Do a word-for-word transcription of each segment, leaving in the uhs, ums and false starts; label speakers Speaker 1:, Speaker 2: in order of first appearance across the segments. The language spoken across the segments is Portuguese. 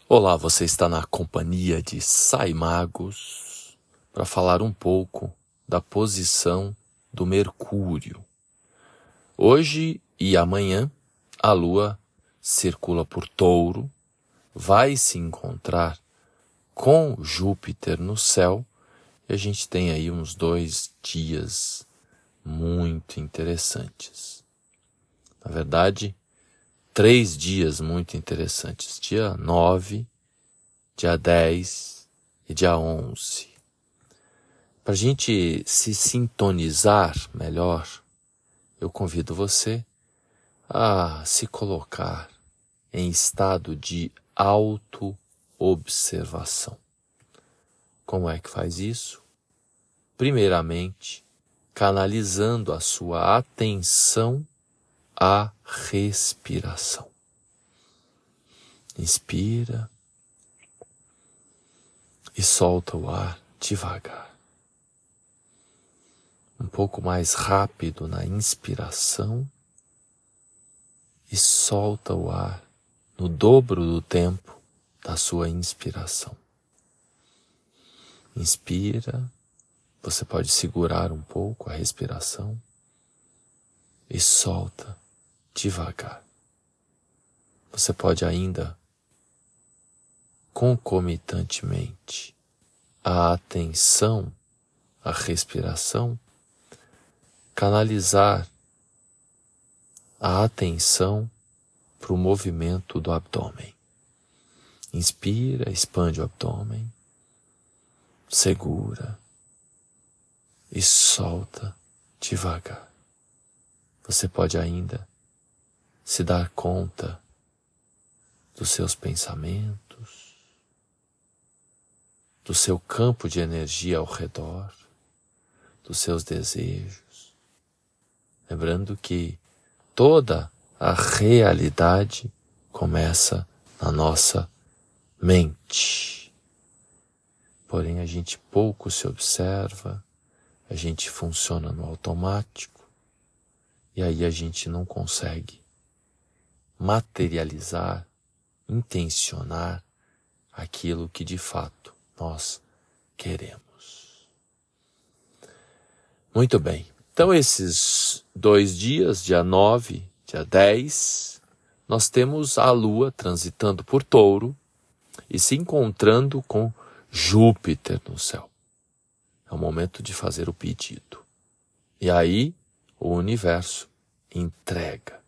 Speaker 1: Olá, você está na companhia de Sai Magos para falar um pouco da posição do Mercúrio. Hoje e amanhã a Lua circula por Touro, vai se encontrar com Júpiter no céu e a gente tem aí uns dois dias muito interessantes. Na verdade, três dias muito interessantes, dia nove, dia dez e dia onze. Para a gente se sintonizar melhor, eu convido você a se colocar em estado de autoobservação. Como é que faz isso? Primeiramente, canalizando a sua atenção à respiração. Inspira e solta o ar devagar. Um pouco mais rápido na inspiração e solta o ar no dobro do tempo da sua inspiração. Inspira, você pode segurar um pouco a respiração e solta devagar. Você pode ainda, concomitantemente, a atenção, a respiração, canalizar a atenção para o movimento do abdômen. Inspira, expande o abdômen, segura e solta devagar. Você pode ainda se dar conta dos seus pensamentos, do seu campo de energia ao redor, dos seus desejos. Lembrando que toda a realidade começa na nossa mente. Porém, a gente pouco se observa, a gente funciona no automático, e aí a gente não consegue materializar, intencionar aquilo que de fato nós queremos. Muito bem, então esses dois dias, dia nove, dia dez, nós temos a Lua transitando por Touro e se encontrando com Júpiter no céu. É o momento de fazer o pedido. E aí o universo entrega.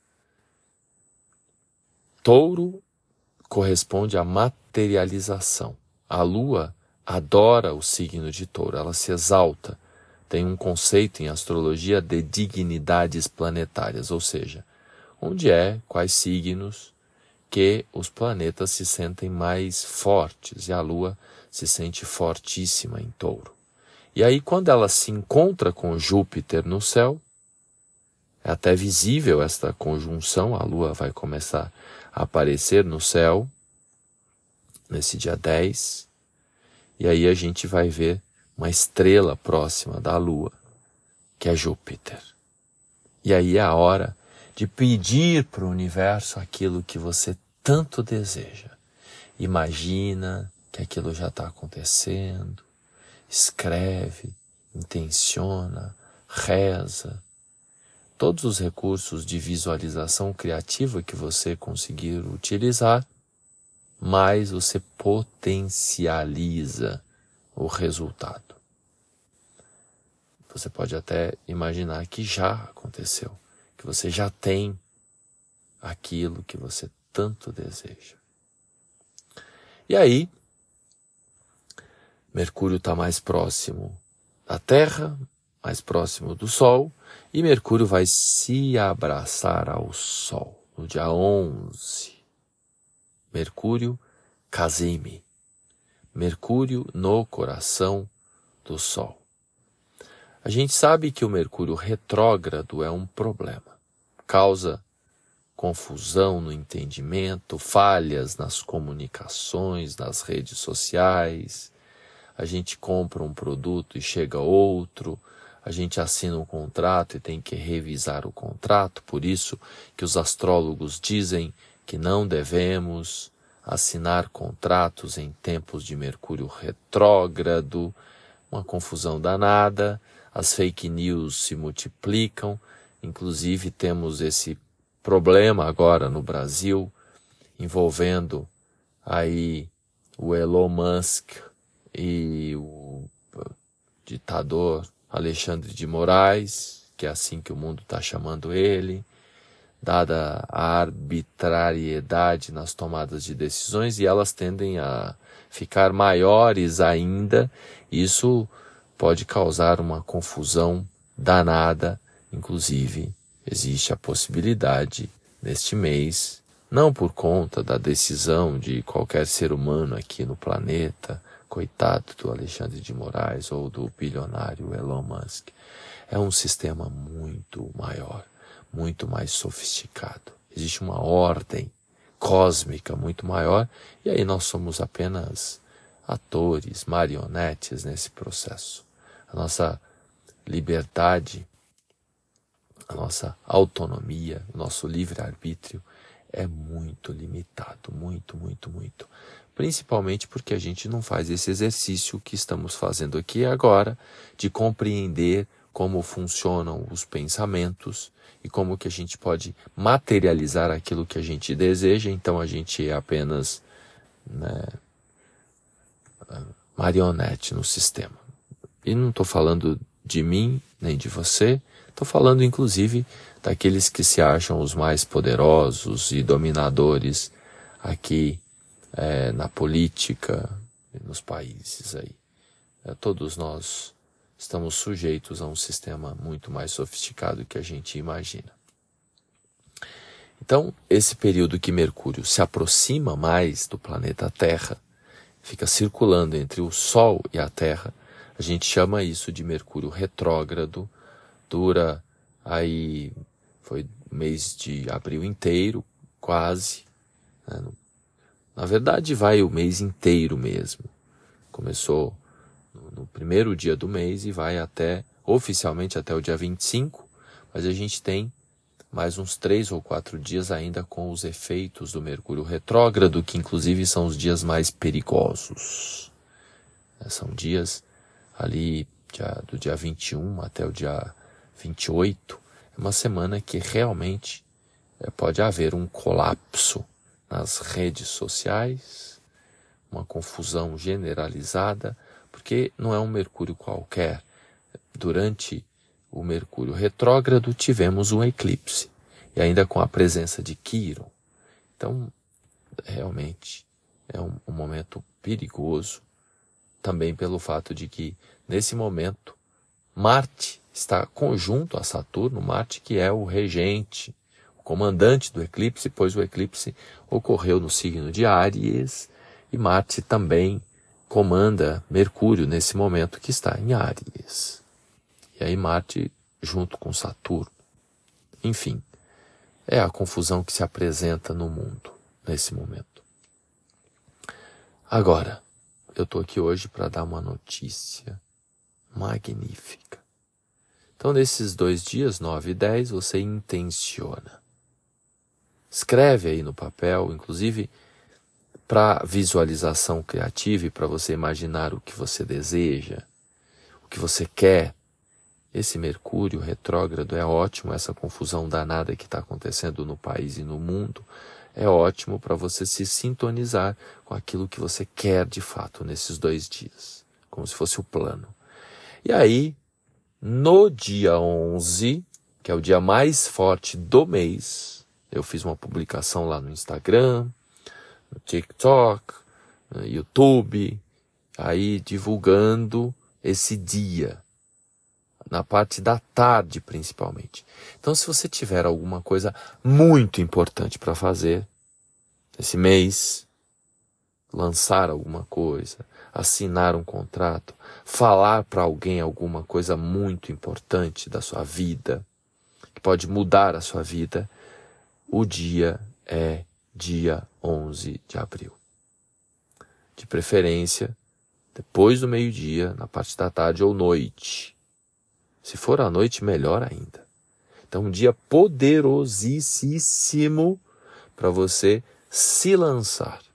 Speaker 1: Touro corresponde à materialização. A Lua adora o signo de Touro, ela se exalta. Tem um conceito em astrologia de dignidades planetárias, ou seja, onde é, quais signos que os planetas se sentem mais fortes, e a Lua se sente fortíssima em Touro. E aí, quando ela se encontra com Júpiter no céu, é até visível esta conjunção, a Lua vai começar a aparecer no céu, nesse dia dez, e aí a gente vai ver uma estrela próxima da Lua, que é Júpiter. E aí é a hora de pedir para o universo aquilo que você tanto deseja. Imagina que aquilo já está acontecendo, escreve, intenciona, reza. Todos os recursos de visualização criativa que você conseguir utilizar, mais você potencializa o resultado. Você pode até imaginar que já aconteceu, que você já tem aquilo que você tanto deseja. E aí, Mercúrio está mais próximo da Terra, mais próximo do Sol, e Mercúrio vai se abraçar ao Sol no dia onze. Mercúrio Cazime. Mercúrio no coração do Sol. A gente sabe que o Mercúrio retrógrado é um problema. Causa confusão no entendimento, falhas nas comunicações, nas redes sociais. A gente compra um produto e chega outro. A gente assina um contrato e tem que revisar o contrato. Por isso que os astrólogos dizem que não devemos assinar contratos em tempos de Mercúrio retrógrado, uma confusão danada, as fake news se multiplicam, inclusive temos esse problema agora no Brasil, envolvendo aí o Elon Musk e o ditador Alexandre de Moraes, que é assim que o mundo está chamando ele, dada a arbitrariedade nas tomadas de decisões, e elas tendem a ficar maiores ainda. Isso pode causar uma confusão danada. Inclusive, existe a possibilidade, neste mês, não por conta da decisão de qualquer ser humano aqui no planeta, coitado do Alexandre de Moraes ou do bilionário Elon Musk, é um sistema muito maior, muito mais sofisticado. Existe uma ordem cósmica muito maior, e aí nós somos apenas atores, marionetes nesse processo. A nossa liberdade, a nossa autonomia, o nosso livre-arbítrio é muito limitado, muito, muito, muito. Principalmente porque a gente não faz esse exercício que estamos fazendo aqui agora, de compreender como funcionam os pensamentos e como que a gente pode materializar aquilo que a gente deseja. Então a gente é apenas, né, marionete no sistema. E não estou falando de mim, nem de você, estou falando inclusive daqueles que se acham os mais poderosos e dominadores aqui é, na política e nos países aí. É, todos nós estamos sujeitos a um sistema muito mais sofisticado que a gente imagina. Então, esse período que Mercúrio se aproxima mais do planeta Terra, fica circulando entre o Sol e a Terra, a gente chama isso de Mercúrio retrógrado, dura aí, foi mês de abril inteiro, quase, né? Na verdade vai o mês inteiro mesmo, começou no, no primeiro dia do mês e vai até, oficialmente até o dia vinte e cinco, mas a gente tem mais uns três ou quatro dias ainda com os efeitos do Mercúrio retrógrado, que inclusive são os dias mais perigosos. São dias ali dia, do dia vinte e um até o dia vinte e oito, é uma semana que realmente é, pode haver um colapso nas redes sociais, uma confusão generalizada, porque não é um Mercúrio qualquer. Durante o Mercúrio retrógrado tivemos um eclipse, e ainda com a presença de Quiron. Então, realmente, é um, um momento perigoso, também pelo fato de que, nesse momento, Marte está conjunto a Saturno, Marte que é o regente, o comandante do eclipse, pois o eclipse ocorreu no signo de Áries, e Marte também comanda Mercúrio nesse momento que está em Áries. E aí Marte junto com Saturno. Enfim, é a confusão que se apresenta no mundo nesse momento. Agora, eu estou aqui hoje para dar uma notícia magnífica. Então, nesses dois dias, nove e dez, você intenciona. Escreve aí no papel, inclusive para visualização criativa e para você imaginar o que você deseja, o que você quer. Esse Mercúrio retrógrado é ótimo, essa confusão danada que está acontecendo no país e no mundo, é ótimo para você se sintonizar com aquilo que você quer de fato nesses dois dias, como se fosse o plano. E aí, no dia onze, que é o dia mais forte do mês, eu fiz uma publicação lá no Instagram, no TikTok, no YouTube, aí divulgando esse dia, na parte da tarde principalmente. Então, se você tiver alguma coisa muito importante para fazer esse mês, lançar alguma coisa, assinar um contrato, falar para alguém alguma coisa muito importante da sua vida, que pode mudar a sua vida, o dia é dia onze de abril. De preferência, depois do meio-dia, na parte da tarde ou noite. Se for à noite, melhor ainda. Então, um dia poderosíssimo para você se lançar,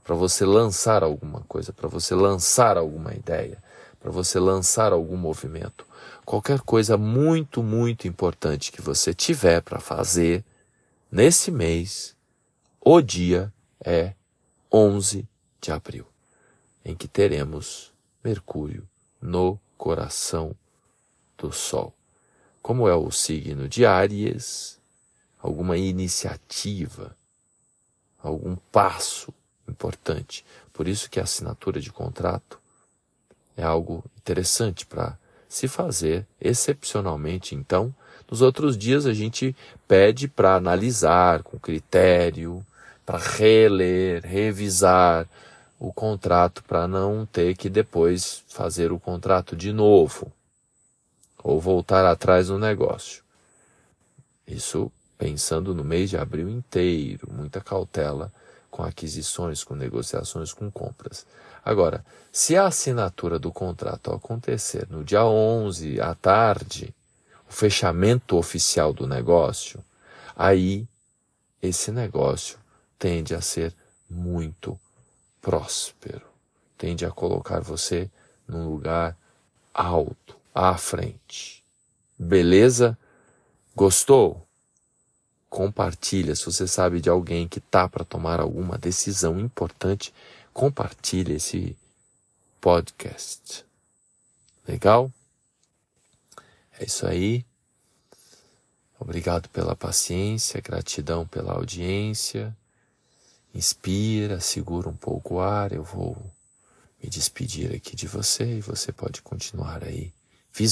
Speaker 1: para você lançar alguma coisa, para você lançar alguma ideia, para você lançar algum movimento. Qualquer coisa muito, muito importante que você tiver para fazer nesse mês, o dia é onze de abril, em que teremos Mercúrio no coração do Sol. Como é o signo de Áries, alguma iniciativa, algum passo importante. Por isso que a assinatura de contrato é algo interessante para se fazer excepcionalmente. Então, nos outros dias a gente pede para analisar com critério, para reler, revisar o contrato, para não ter que depois fazer o contrato de novo ou voltar atrás no negócio. Isso pensando no mês de abril inteiro, muita cautela com aquisições, com negociações, com compras. Agora, se a assinatura do contrato acontecer no dia onze à tarde, o fechamento oficial do negócio, aí esse negócio tende a ser muito próspero, tende a colocar você num lugar alto, à frente. Beleza? Gostou? Compartilha. Se você sabe de alguém que está para tomar alguma decisão importante, compartilha esse podcast. Legal? É isso aí. Obrigado pela paciência, gratidão pela audiência. Inspira, segura um pouco o ar. Eu vou me despedir aqui de você e você pode continuar aí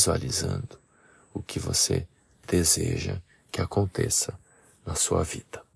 Speaker 1: visualizando o que você deseja que aconteça na sua vida.